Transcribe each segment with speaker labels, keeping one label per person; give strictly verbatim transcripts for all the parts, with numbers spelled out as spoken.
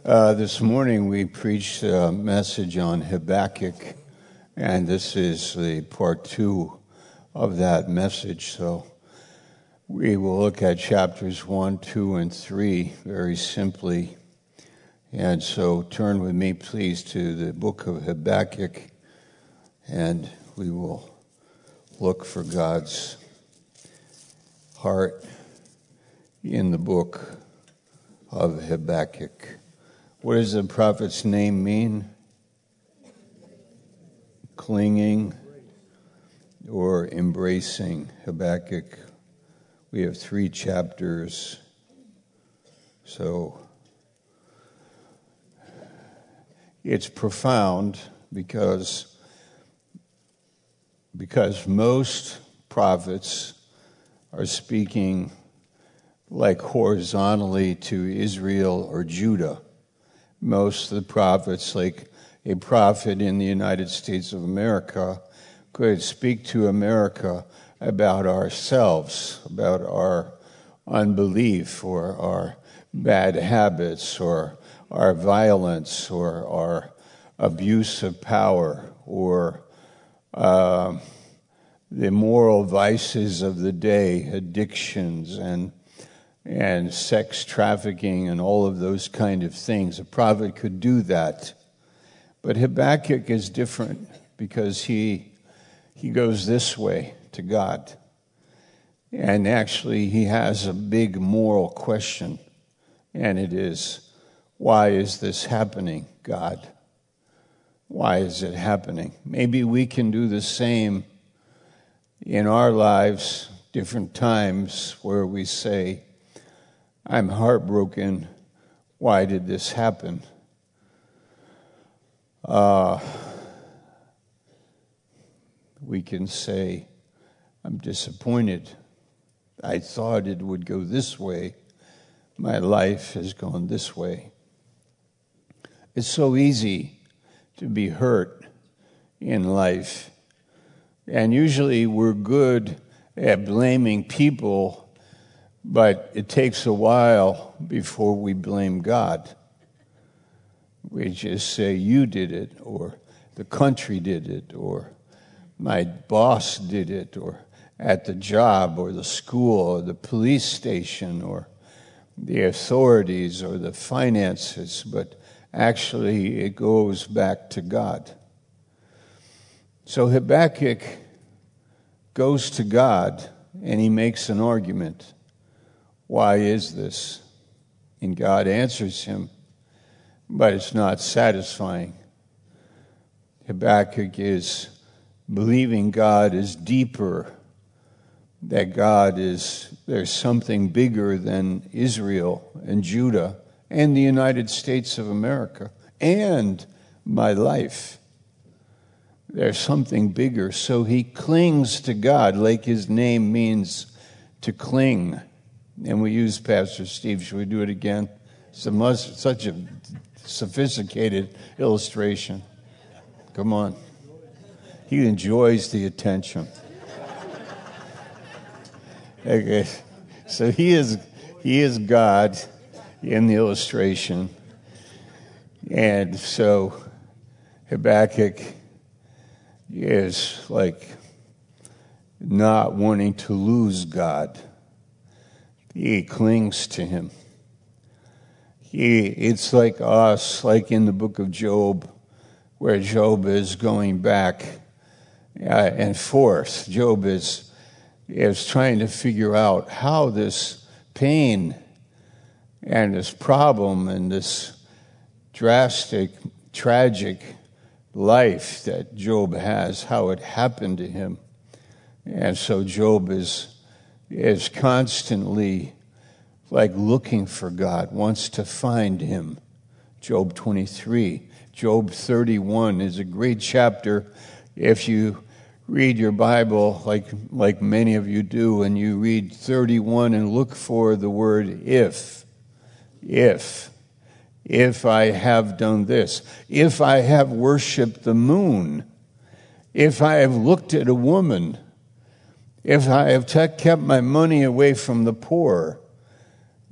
Speaker 1: Uh, this morning we preached a message on Habakkuk, and this is the part two of that message. So we will look at chapters one, two, and three very simply. And so turn with me, please, to the book of Habakkuk, and we will look for God's heart in the book of Habakkuk. What does the prophet's name mean? Clinging or embracing. Habakkuk. We have three chapters. So it's profound because, because most prophets are speaking like horizontally to Israel or Judah. Most of the prophets, like a prophet in the United States of America, could speak to America about ourselves, about our unbelief or our bad habits or our violence or our abuse of power or uh, the moral vices of the day, addictions and and sex trafficking and all of those kind of things. A prophet could do that. But Habakkuk is different because he he goes this way to God. And actually he has a big moral question. And it is, why is this happening, God? Why is it happening? Maybe we can do the same in our lives, different times where we say, I'm heartbroken. Why did this happen? Uh, we can say, I'm disappointed. I thought it would go this way. My life has gone this way. It's so easy to be hurt in life. And usually we're good at blaming people, but it takes a while before we blame God. We just say, you did it, or the country did it, or my boss did it, or at the job, or the school, or the police station, or the authorities, or the finances. But actually, it goes back to God. So Habakkuk goes to God, and he makes an argument. Why is this? And God answers him, but it's not satisfying. Habakkuk is believing God is deeper, that God is, there's something bigger than Israel and Judah and the United States of America and my life. There's something bigger. So he clings to God, like his name means to cling. And we use Pastor Steve. Should we do it again? It's a must, such a sophisticated illustration. Come on. He enjoys the attention. Okay. So he is he is God in the illustration. And so Habakkuk is like not wanting to lose God. He clings to him. He, it's like us, like in the book of Job, where Job is going back uh, and forth. Job is, is trying to figure out how this pain and this problem and this drastic, tragic life that Job has, how it happened to him. And so Job is is constantly like looking for God, wants to find him. Job twenty-three. Job thirty-one is a great chapter. If you read your Bible like like many of you do, and you read thirty-one and look for the word if. If. If I have done this. If I have worshipped the moon. If I have looked at a woman. If I have te- kept my money away from the poor,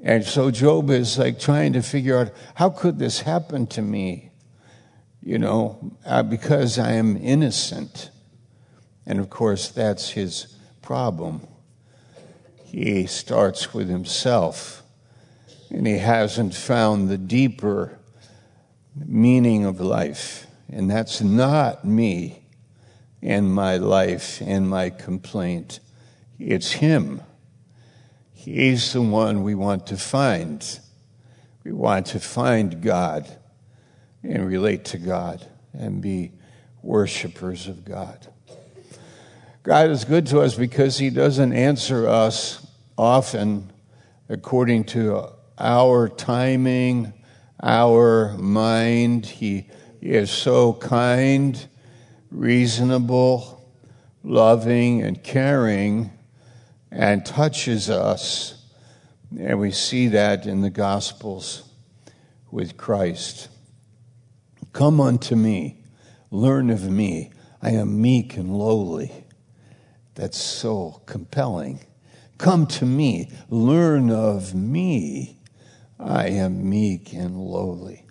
Speaker 1: And so Job is like trying to figure out, how could this happen to me? You know, uh, because I am innocent. And of course, that's his problem. He starts with himself, and he hasn't found the deeper meaning of life. And that's not me and my life and my complaint. It's him. He's the one we want to find. We want to find God and relate to God and be worshipers of God. God is good to us because he doesn't answer us often according to our timing, our mind. He is so kind, reasonable, loving, and caring, and touches us. And we see that in the Gospels with Christ. Come unto me, learn of me. I am meek and lowly. That's so compelling. Come to me, learn of me. I am meek and lowly.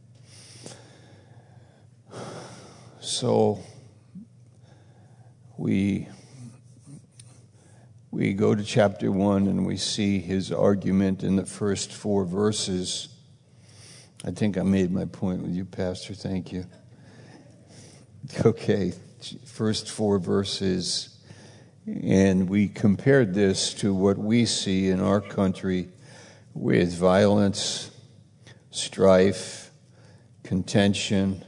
Speaker 1: So we we go to chapter one and we see his argument in the first four verses. I think I made my point with you, Pastor. Thank you. Okay, first four verses. And we compared this to what we see in our country with violence, strife, contention.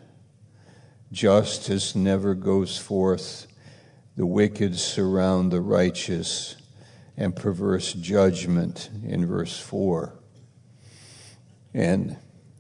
Speaker 1: Justice never goes forth. The wicked surround the righteous, and perverse judgment in verse four. And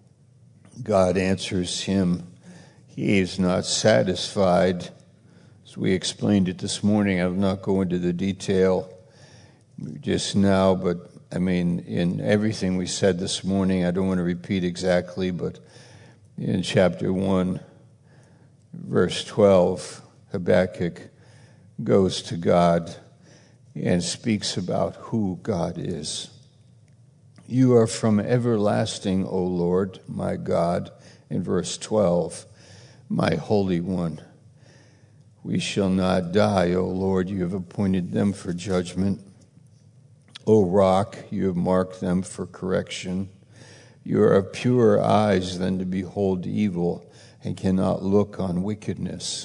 Speaker 1: God answers him. He is not satisfied. As we explained it this morning, I will not go into the detail just now, but I mean, in everything we said this morning, I don't want to repeat exactly, but in chapter one, verse twelve, Habakkuk goes to God and speaks about who God is. You are from everlasting, O Lord, my God, in verse twelve, my Holy One. We shall not die, O Lord, you have appointed them for judgment. O Rock, you have marked them for correction. You are of purer eyes than to behold evil, and cannot look on wickedness.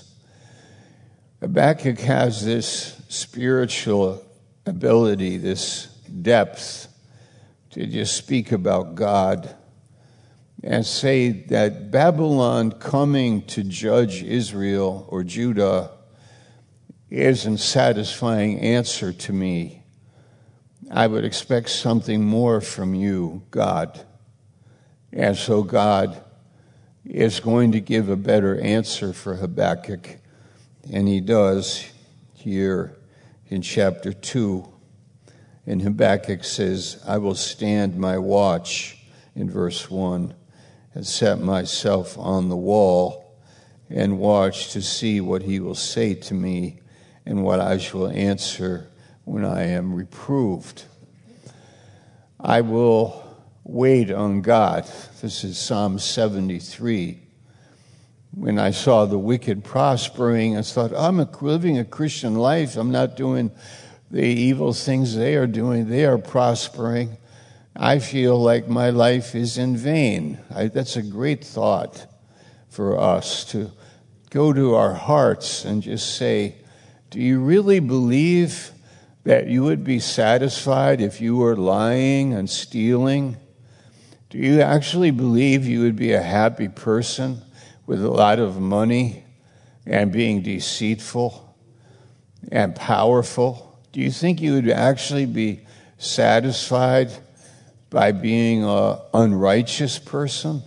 Speaker 1: Habakkuk has this spiritual ability, this depth, to just speak about God and say that Babylon coming to judge Israel or Judah isn't a satisfying answer to me. I would expect something more from you, God. And so God is going to give a better answer for Habakkuk, and he does here in chapter two. And Habakkuk says, I will stand my watch, in verse one, and set myself on the wall and watch to see what he will say to me and what I shall answer when I am reproved. I will wait on God. This is Psalm seventy-three. When I saw the wicked prospering, I thought, I'm a, living a Christian life. I'm not doing the evil things they are doing. They are prospering. I feel like my life is in vain. I, that's a great thought for us to go to our hearts and just say, do you really believe that you would be satisfied if you were lying and stealing? Do you actually believe you would be a happy person with a lot of money and being deceitful and powerful? Do you think you would actually be satisfied by being an unrighteous person?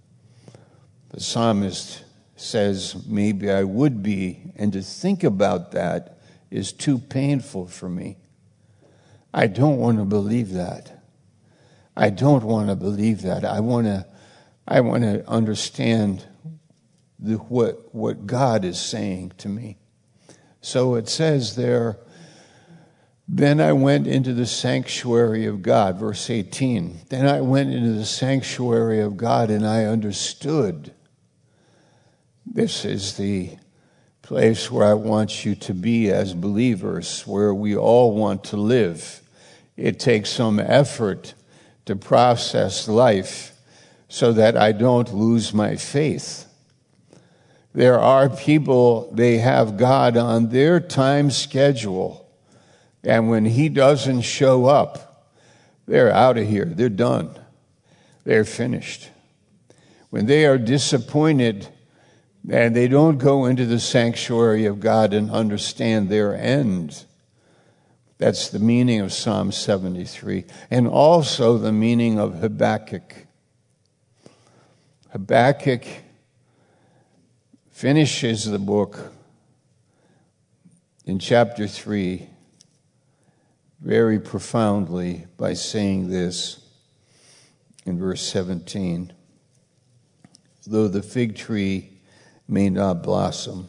Speaker 1: The psalmist says, maybe I would be, and to think about that is too painful for me. I don't want to believe that. I don't want to believe that. I want to I want to understand the, what, what God is saying to me. So it says there, Then I went into the sanctuary of God, verse eighteen. Then I went into the sanctuary of God and I understood. This is the place where I want you to be as believers, where we all want to live. It takes some effort to process life so that I don't lose my faith. There are people, they have God on their time schedule, and when he doesn't show up, they're out of here. They're done. They're finished. When they are disappointed and they don't go into the sanctuary of God and understand their end, that's the meaning of Psalm seventy-three, and also the meaning of Habakkuk. Habakkuk finishes the book in chapter three very profoundly by saying this in verse seventeen. Though the fig tree may not blossom,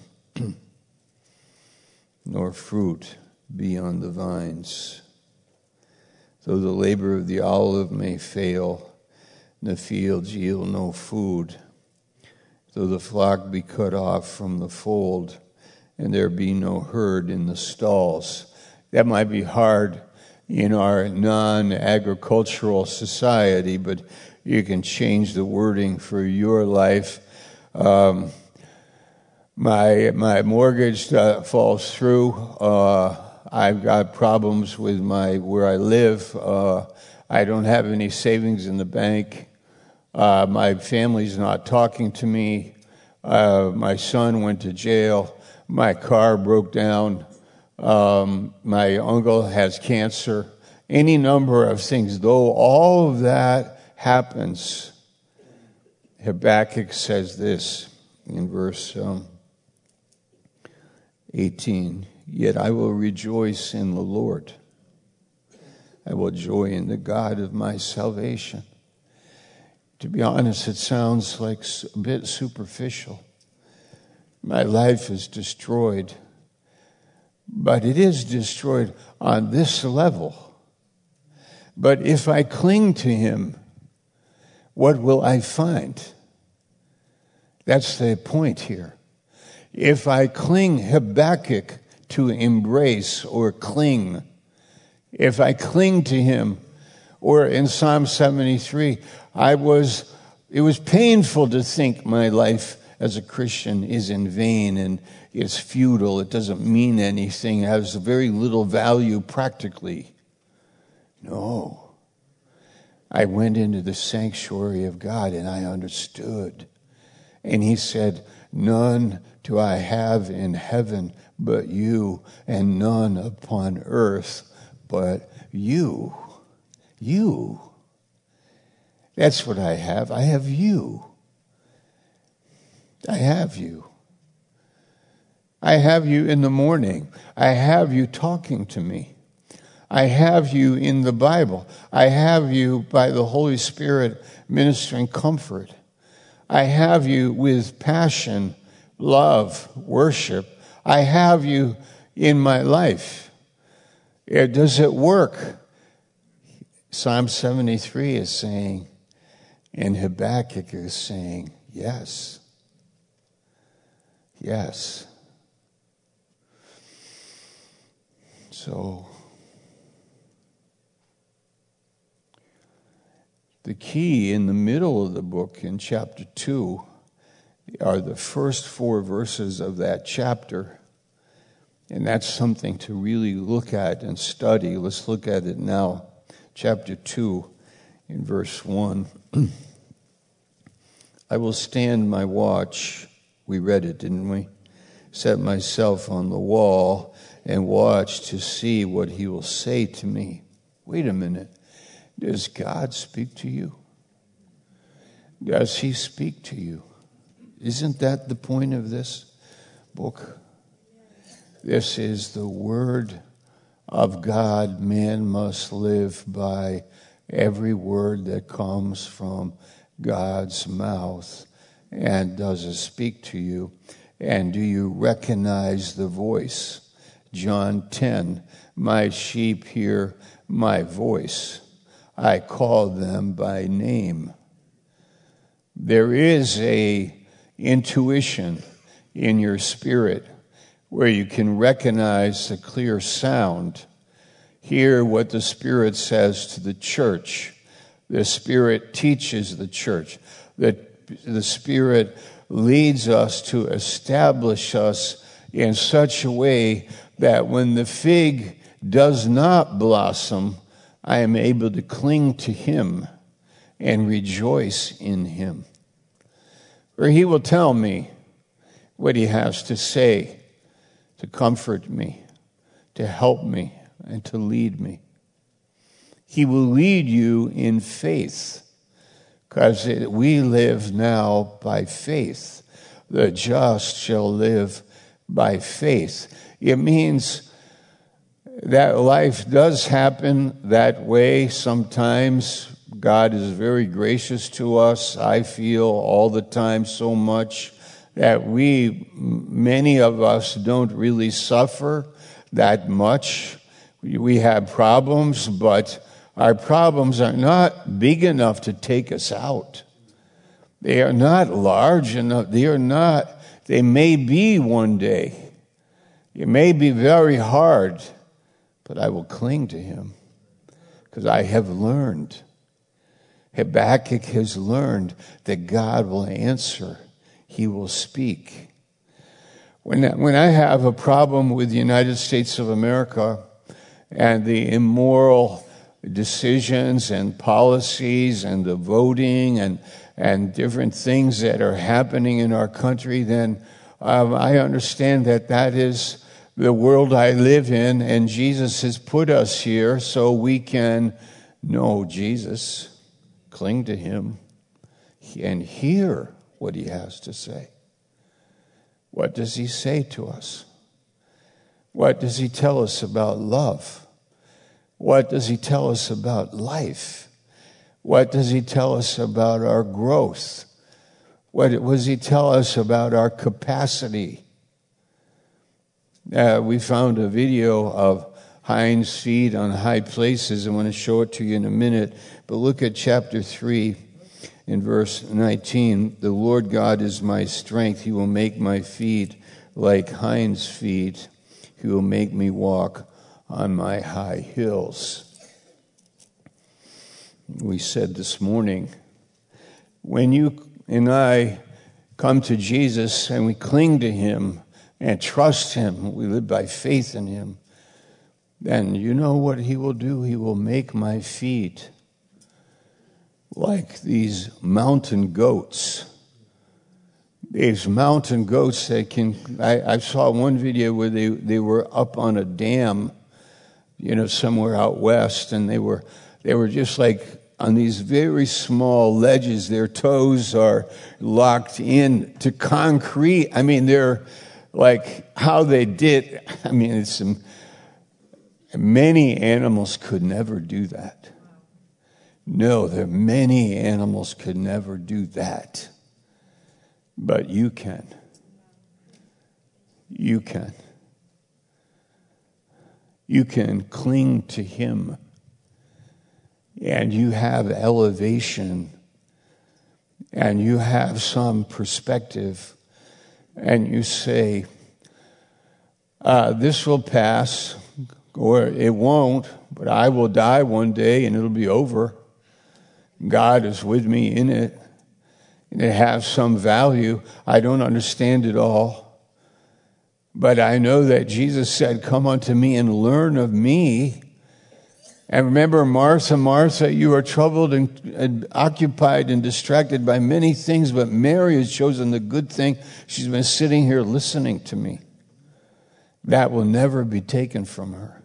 Speaker 1: nor fruit be on the vines, though the labor of the olive may fail, and the fields yield no food, though the flock be cut off from the fold, and there be no herd in the stalls. That might be hard in our non-agricultural society, but you can change the wording for your life. Um, my my mortgage uh, falls through. Uh, I've got problems with my where I live. Uh, I don't have any savings in the bank. Uh, my family's not talking to me. Uh, my son went to jail. My car broke down. Um, my uncle has cancer. Any number of things. Though all of that happens, Habakkuk says this in verse um, eighteen. Yet I will rejoice in the Lord. I will joy in the God of my salvation. To be honest, it sounds like a bit superficial. My life is destroyed, but it is destroyed on this level. But if I cling to him, what will I find? That's the point here. If I cling, Habakkuk, to embrace or cling, if I cling to him, or in Psalm seventy-three, I was, it was painful to think my life as a Christian is in vain and it's futile. It doesn't mean anything. It has very little value practically. No. I went into the sanctuary of God and I understood. And he said, none do I have in heaven but you, and none upon earth but you. You. That's what I have. I have you. I have you. I have you in the morning. I have you talking to me. I have you in the Bible. I have you by the Holy Spirit ministering comfort. I have you with passion, love, worship. I have you in my life. Does it work? Psalm seventy-three is saying, and Habakkuk is saying, yes. Yes. So, the key in the middle of the book in chapter two are the first four verses of that chapter. And that's something to really look at and study. Let's look at it now. Chapter two, in verse one. I will stand my watch. We read it, didn't we? Set myself on the wall and watch to see what he will say to me. Wait a minute. Does God speak to you? Does he speak to you? Isn't that the point of this book? This is the word of God. Man must live by every word that comes from God's mouth. And does it speak to you? And do you recognize the voice? John ten, my sheep hear my voice. I call them by name. There is a intuition in your spirit where you can recognize the clear sound, hear what the Spirit says to the church. The Spirit teaches the church. The, the Spirit leads us to establish us in such a way that when the fig does not blossom, I am able to cling to Him and rejoice in Him. Or He will tell me what He has to say to comfort me, to help me, and to lead me. He will lead you in faith, because we live now by faith. The just shall live by faith. It means that life does happen that way sometimes. God is very gracious to us. I feel all the time so much that we, many of us, don't really suffer that much. We have problems, but our problems are not big enough to take us out. They are not large enough. They are not, they may be one day. It may be very hard, but I will cling to Him because I have learned. Habakkuk has learned that God will answer. He will speak. When, when I have a problem with the United States of America and the immoral decisions and policies and the voting and, and different things that are happening in our country, then um, I understand that that is the world I live in, and Jesus has put us here so we can know Jesus, cling to Him, and hear what He has to say. What does He say to us? What does He tell us about love? What does He tell us about life? What does He tell us about our growth? What does He tell us about our capacity? Uh, we found a video of hinds feet on high places. I want to show it to you in a minute. But look at chapter three in verse nineteen. The Lord God is my strength. He will make my feet like hinds' feet. He will make me walk on my high hills. We said this morning, when you and I come to Jesus and we cling to Him and trust Him, we live by faith in Him, then you know what He will do? He will make my feet like these mountain goats. These mountain goats that can, I, I saw one video where they, they were up on a dam, you know, somewhere out west, and they were they were just like on these very small ledges. Their toes are locked in to concrete. I mean, they're like how they did. I mean, it's um, many animals could never do that. No, there many animals could never do that. But you can. You can. You can cling to Him. And you have elevation. And you have some perspective. And you say, uh, this will pass, or it won't, but I will die one day and it'll be over. God is with me in it. And it has some value. I don't understand it all. But I know that Jesus said, come unto me and learn of me. And remember, Martha, Martha, you are troubled and, and occupied and distracted by many things, but Mary has chosen the good thing. She's been sitting here listening to me. That will never be taken from her.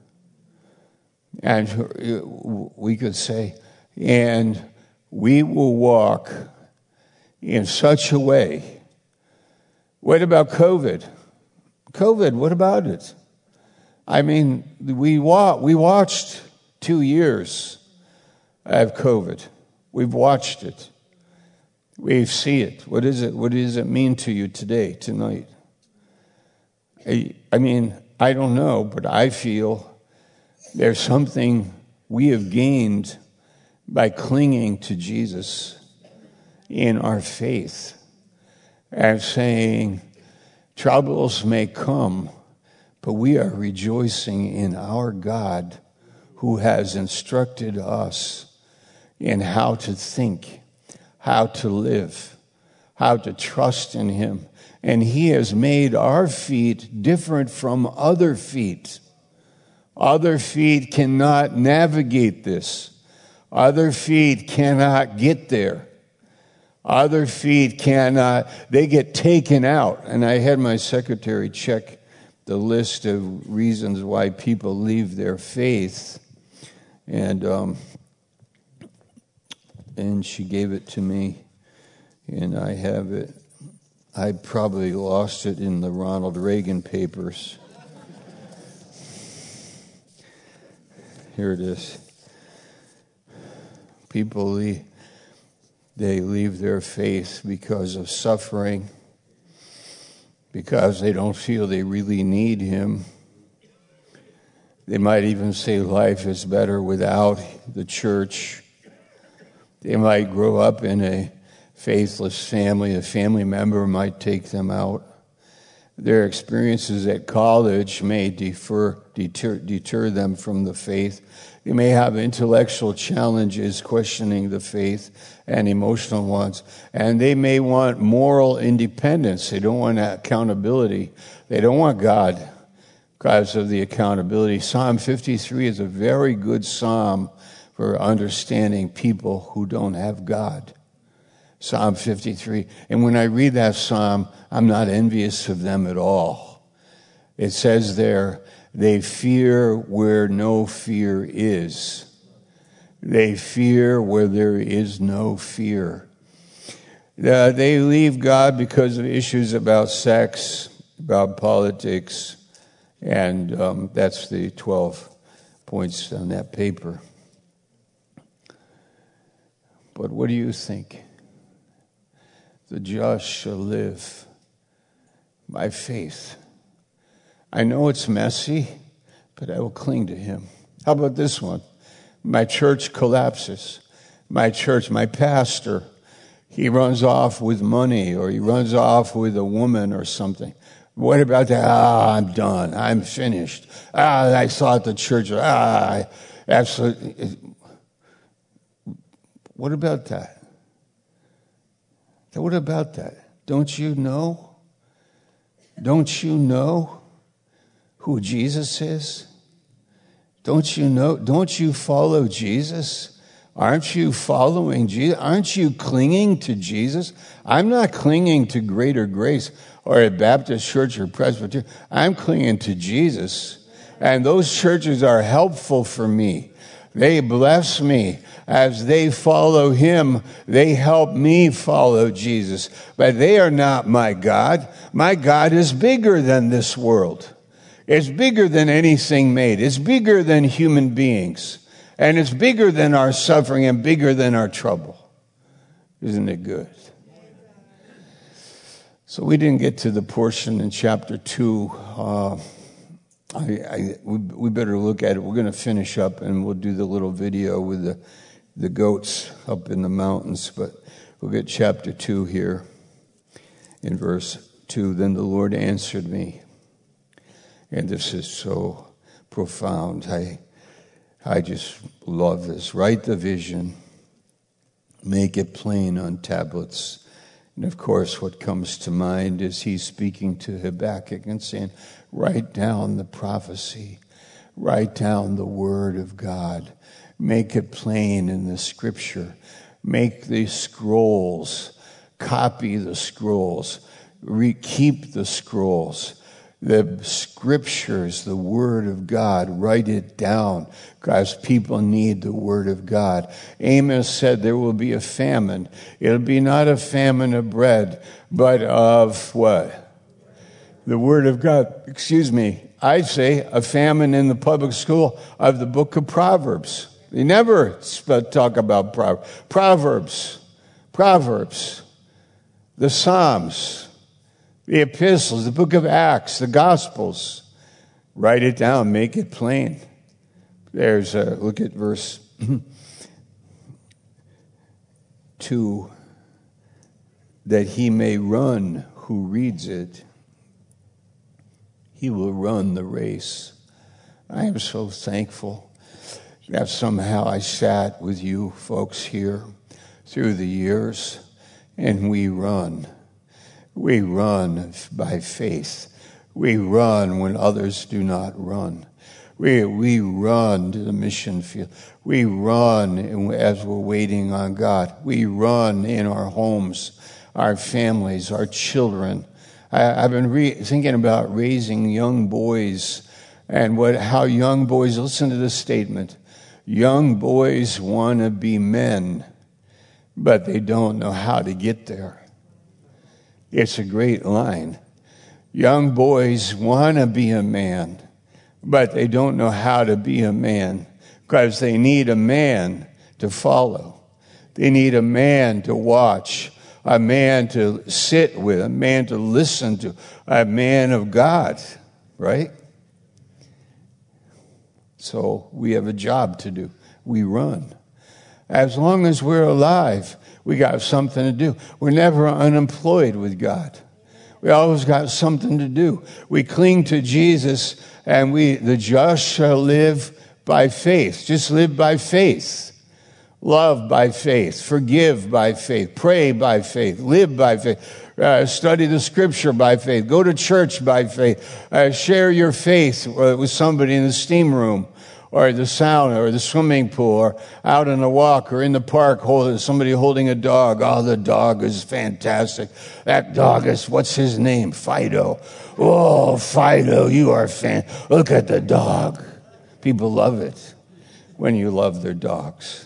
Speaker 1: And we could say, and we will walk in such a way. What about COVID? COVID, what about it? I mean, we wa- we watched two years of COVID. We've watched it. We see it. What is it? What does it mean to you today, tonight? I, I mean, I don't know, but I feel there's something we have gained by clinging to Jesus in our faith and saying, troubles may come, but we are rejoicing in our God who has instructed us in how to think, how to live, how to trust in him. And he has made our feet different from other feet. Other feet cannot navigate this. Other feet cannot get there. Other feet cannot, they get taken out. And I had my secretary check the list of reasons why people leave their faith. And um, and she gave it to me, and I have it. I probably lost it in the Ronald Reagan papers. Here it is. People, leave, they leave their faith because of suffering, because they don't feel they really need him. They might even say life is better without the church. They might grow up in a faithless family. A family member might take them out. Their experiences at college may defer, deter, deter them from the faith. They may have intellectual challenges questioning the faith and emotional ones. And they may want moral independence. They don't want accountability. They don't want God because of the accountability. Psalm fifty-three is a very good psalm for understanding people who don't have God. Psalm fifty-three. And when I read that psalm, I'm not envious of them at all. It says there, they fear where no fear is. They fear where there is no fear. Uh, they leave God because of issues about sex, about politics, and um, that's the twelve points on that paper. But what do you think? The just shall live by faith. I know it's messy, but I will cling to him. How about this one? My church collapses. My church, my pastor, he runs off with money, or he runs off with a woman or something. What about that? Ah, I'm done. I'm finished. Ah, I saw at the church. Ah, absolutely. What about that? What about that? Don't you know? Don't you know who Jesus is? Don't you know? Don't you follow Jesus? Aren't you following Jesus? Aren't you clinging to Jesus? I'm not clinging to Greater Grace or a Baptist church or Presbyterian. I'm clinging to Jesus. And those churches are helpful for me. They bless me. As they follow him, they help me follow Jesus. But they are not my God. My God is bigger than this world. It's bigger than anything made. It's bigger than human beings. And it's bigger than our suffering and bigger than our trouble. Isn't it good? So we didn't get to the portion in chapter two. Uh, I, I, we, we better look at it. We're going to finish up and we'll do the little video with the the goats up in the mountains, but we'll get chapter two here in verse two. Then the Lord answered me, and this is so profound. I, I just love this. Write the vision, make it plain on tablets. And of course, what comes to mind is he's speaking to Habakkuk and saying, write down the prophecy, write down the word of God. Make it plain in the scripture. Make the scrolls. Copy the scrolls. Re- keep the scrolls. The scriptures, the word of God, write it down because people need the word of God. Amos said there will be a famine. It'll be not a famine of bread, but of what? The word of God. Excuse me. I'd say a famine in the public school of the book of Proverbs. They never talk about Proverbs. Proverbs, Proverbs, the Psalms, the epistles, the book of Acts, the Gospels. Write it down. Make it plain. There's a, look at verse two. That he may run who reads it. He will run the race. I am so thankful that somehow I sat with you folks here through the years, and we run. We run by faith. We run when others do not run. We, we run to the mission field. We run as we're waiting on God. We run in our homes, our families, our children. I, I've been re- thinking about raising young boys and what how young boys, listen to this statement, young boys want to be men, but they don't know how to get there. It's a great line. Young boys want to be a man, but they don't know how to be a man because they need a man to follow. They need a man to watch, a man to sit with, a man to listen to, a man of God, right? So we have a job to do. We run. As long as we're alive, we got something to do. We're never unemployed with God. We always got something to do. We cling to Jesus, and we, the just shall live by faith. Just live by faith. Love by faith. Forgive by faith. Pray by faith. Live by faith. Uh, study the scripture by faith. Go to church by faith. Uh, share your faith with somebody in the steam room or the sauna or the swimming pool or out on a walk or in the park, holding, somebody holding a dog. Oh, the dog is fantastic. That dog is, what's his name? Fido. Oh, Fido, you are fan. Look at the dog. People love it when you love their dogs.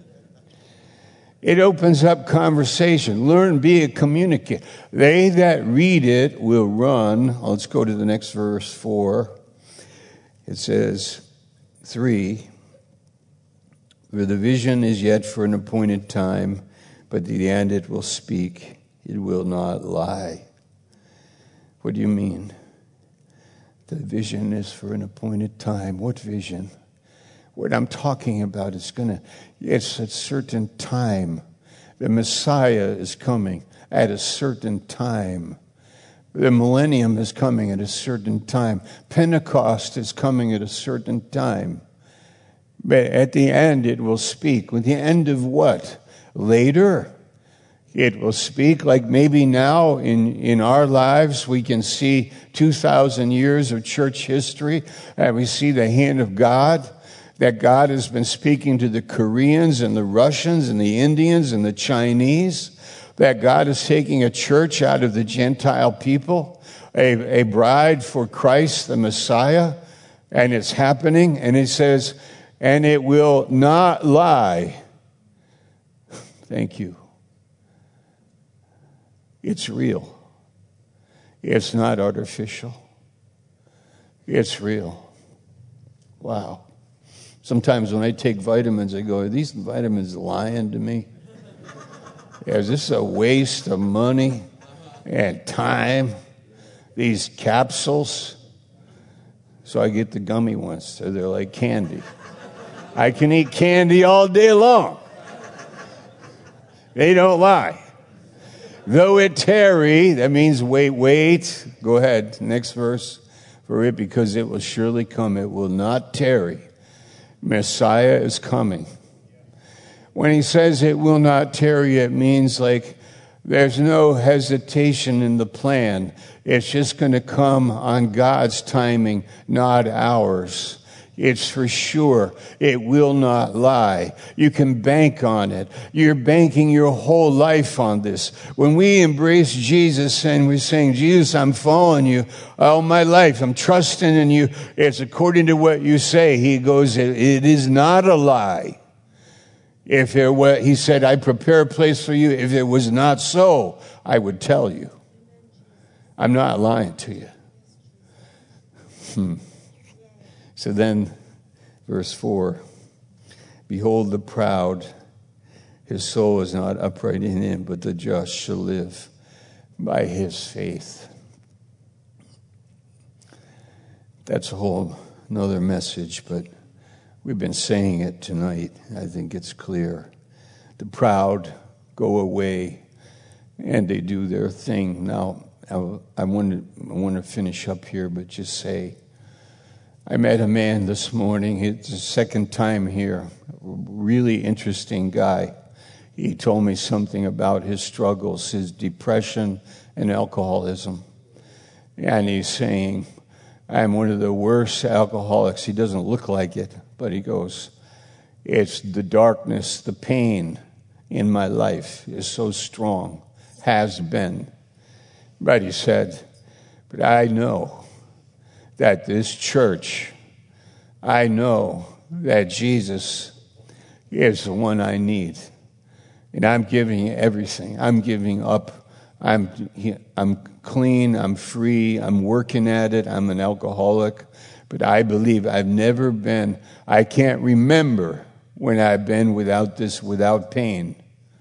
Speaker 1: It opens up conversation. Learn, be a communicator. They that read it will run. Let's go to the next verse, four. It says, three, for the vision is yet for an appointed time, but at the end it will speak. It will not lie. What do you mean? The vision is for an appointed time. What vision? What I'm talking about is going to, it's a certain time. The Messiah is coming at a certain time. The millennium is coming at a certain time. Pentecost is coming at a certain time. But at the end, it will speak. With the end of what? Later. It will speak like maybe now in, in our lives we can see two thousand years of church history and we see the hand of God. That God has been speaking to the Koreans and the Russians and the Indians and the Chinese. That God is taking a church out of the Gentile people, a, a bride for Christ, the Messiah, and it's happening. And it says, and it will not lie. Thank you. It's real. It's not artificial. It's real. Wow. Sometimes when I take vitamins, I go, are these vitamins lying to me? Is this a waste of money and time? These capsules? So I get the gummy ones, so they're like candy. I can eat candy all day long. They don't lie. Though it tarry, that means wait, wait. Go ahead, next verse. For it, because it will surely come, it will not tarry. Messiah is coming. When he says it will not tarry, it means like there's no hesitation in the plan. It's just going to come on God's timing, not ours. It's for sure. It will not lie. You can bank on it. You're banking your whole life on this. When we embrace Jesus and we're saying, Jesus, I'm following you all my life. I'm trusting in you. It's according to what you say. He goes, it, it is not a lie. If it were, he said, I prepare a place for you. If it was not so, I would tell you. I'm not lying to you. Hmm. So then, verse four, behold the proud, his soul is not upright in him, but the just shall live by his faith. that's a whole another message, but we've been saying it tonight. I think it's clear. The proud go away, and they do their thing. Now, I, I want to I want to finish up here, but just say, I met a man this morning. It's the second time here. Really interesting guy. He told me something about his struggles, his depression and alcoholism. And he's saying, I'm one of the worst alcoholics. He doesn't look like it, but he goes, it's the darkness, the pain in my life is so strong, has been. But he said, but I know that this church, I know that Jesus is the one I need. And I'm giving everything. I'm giving up. I'm I'm clean. I'm free. I'm working at it. I'm an alcoholic. But I believe I've never been, I can't remember when I've been without this, without pain.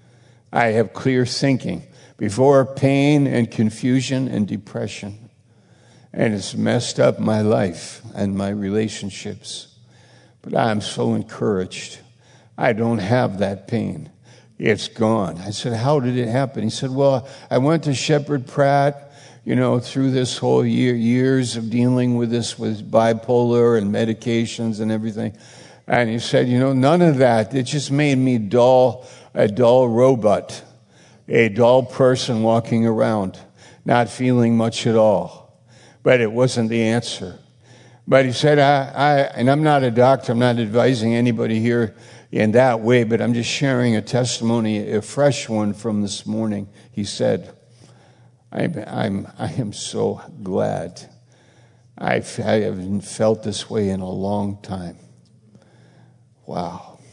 Speaker 1: I have clear thinking. Before pain and confusion and depression. And it's messed up my life and my relationships. But I'm so encouraged. I don't have that pain. It's gone. I said, how did it happen? He said, well, I went to Shepherd Pratt, you know, through this whole year, years of dealing with this, with bipolar and medications and everything. And he said, you know, none of that. It just made me dull, a dull robot, a dull person walking around, not feeling much at all. But it wasn't the answer. But he said, I, I, and I'm not a doctor, I'm not advising anybody here in that way, but I'm just sharing a testimony, a fresh one from this morning. He said, I'm, I'm, I am so glad. I've, I haven't felt this way in a long time. Wow.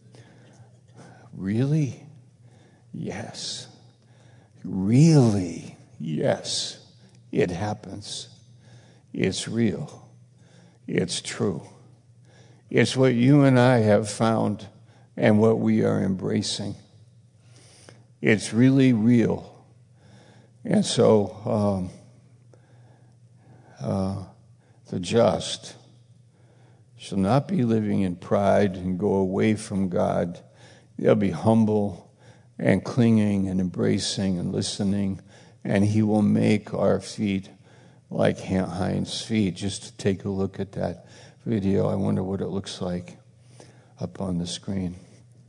Speaker 1: Really? Yes. Really? Yes. It happens. It's real. It's true. It's what you and I have found and what we are embracing. It's really real. And so um, uh, the just shall not be living in pride and go away from God. They'll be humble and clinging and embracing and listening, and he will make our feet like hinds' feet. Just to take a look at that video, I wonder what it looks like up on the screen.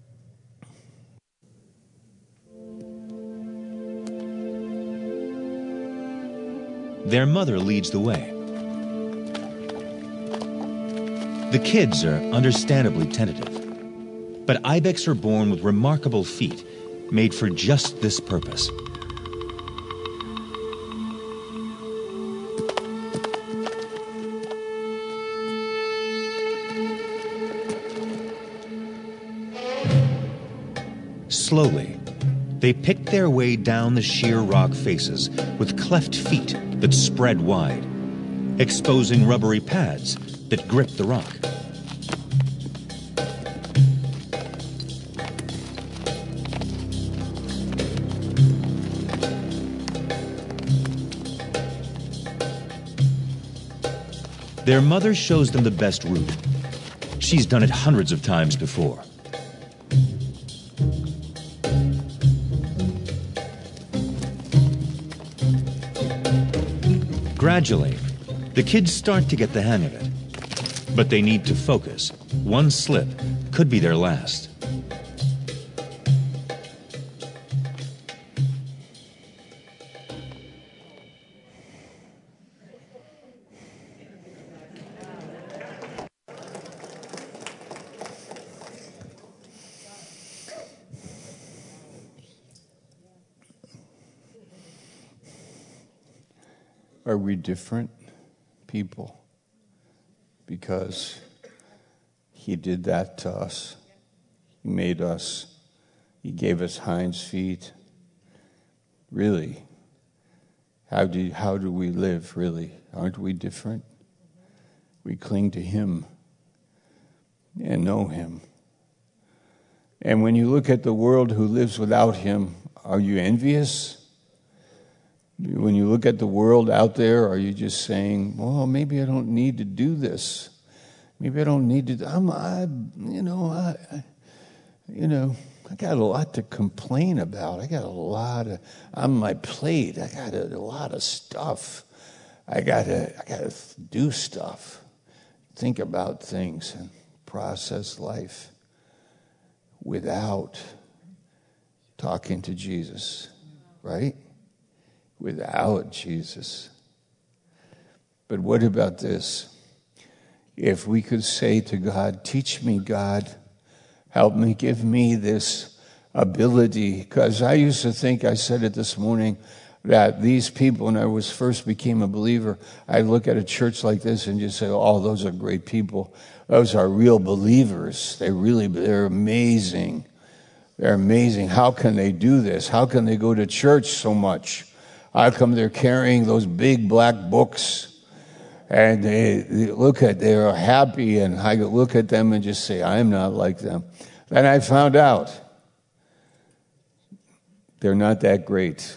Speaker 2: Their mother leads the way. The kids are understandably tentative, but ibex are born with remarkable feet made for just this purpose. Slowly, they pick their way down the sheer rock faces with cleft feet that spread wide, exposing rubbery pads that grip the rock. Their mother shows them the best route. She's done it hundreds of times before. Gradually, the kids start to get the hang of it, but they need to focus. One slip could be their last.
Speaker 1: Are we different people? Because he did that to us. He made us. He gave us hinds feet. Really, how do, how do we live, really? Aren't we different? We cling to him and know him. And when you look at the world who lives without him, are you envious? When you look at the world out there, are you just saying, well, maybe I don't need to do this. Maybe I don't need to, I'm, I, you know, I, I, you know, I got a lot to complain about. I got a lot of, on my plate, I got a, a lot of stuff. I got to, I got to do stuff, think about things and process life without talking to Jesus, right? Without Jesus. But what about this? If we could say to God, teach me, God, help me, give me this ability. Because I used to think, I said it this morning, that these people, when I was first became a believer, I look at a church like this and just say, oh, those are great people. Those are real believers. They really, they're amazing. They're amazing. How can they do this? How can they go to church so much? How come they're carrying those big black books? And they, they look at, they're happy, and I look at them and just say, I'm not like them. Then I found out they're not that great.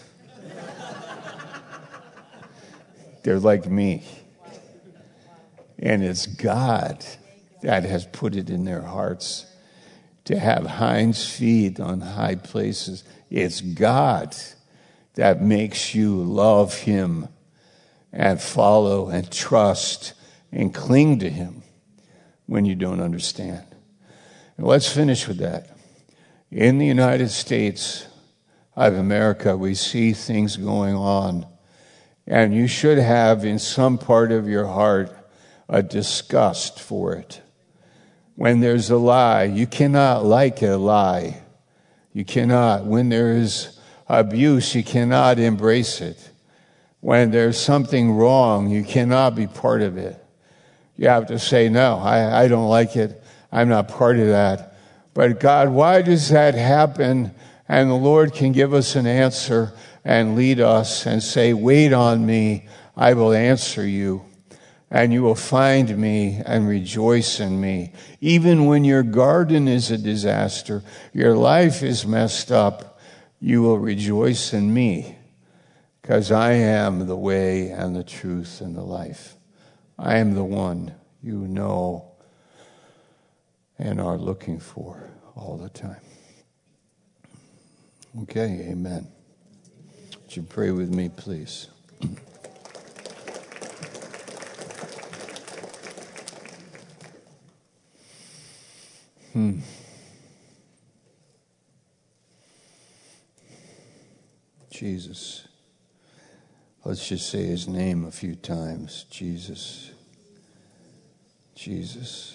Speaker 1: They're like me. And it's God that has put it in their hearts to have hinds feet on high places. It's God that makes you love him and follow and trust and cling to him when you don't understand. And let's finish with that. In the United States of America, we see things going on, and you should have in some part of your heart a disgust for it. When there's a lie, you cannot like a lie. You cannot. When there is abuse, you cannot embrace it. When there's something wrong, you cannot be part of it. You have to say, no, I, I don't like it. I'm not part of that. But God, why does that happen? And the Lord can give us an answer and lead us and say, wait on me, I will answer you. And you will find me and rejoice in me. Even when your garden is a disaster, your life is messed up, you will rejoice in me, because I am the way and the truth and the life. I am the one you know and are looking for all the time. Okay, amen. Would you pray with me, please? Hmm. Jesus. Let's just say his name a few times. Jesus. Jesus.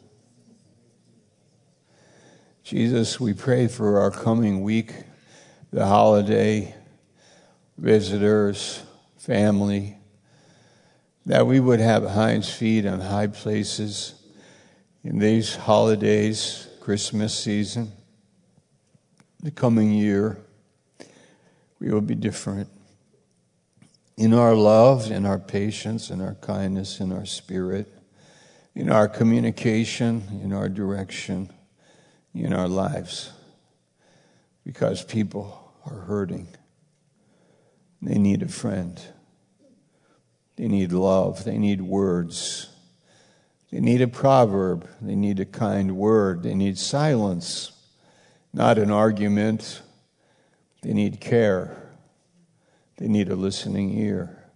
Speaker 1: Jesus, we pray for our coming week, the holiday, visitors, family, that we would have hinds feet on high places in these holidays, Christmas season, the coming year. We will be different in our love, in our patience, in our kindness, in our spirit, in our communication, in our direction, in our lives, because people are hurting. They need a friend. They need love. They need words. They need a proverb. They need a kind word. They need silence, not an argument. They need care. They need a listening ear.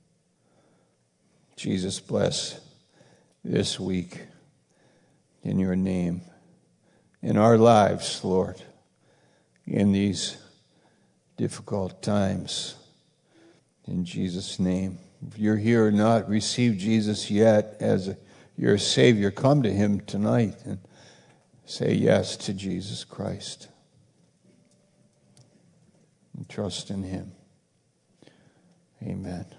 Speaker 1: Jesus, bless this week in your name, in our lives, Lord, in these difficult times. In Jesus' name. If you're here and not received Jesus yet as a, your Savior, come to him tonight and say yes to Jesus Christ. And trust in him. Amen.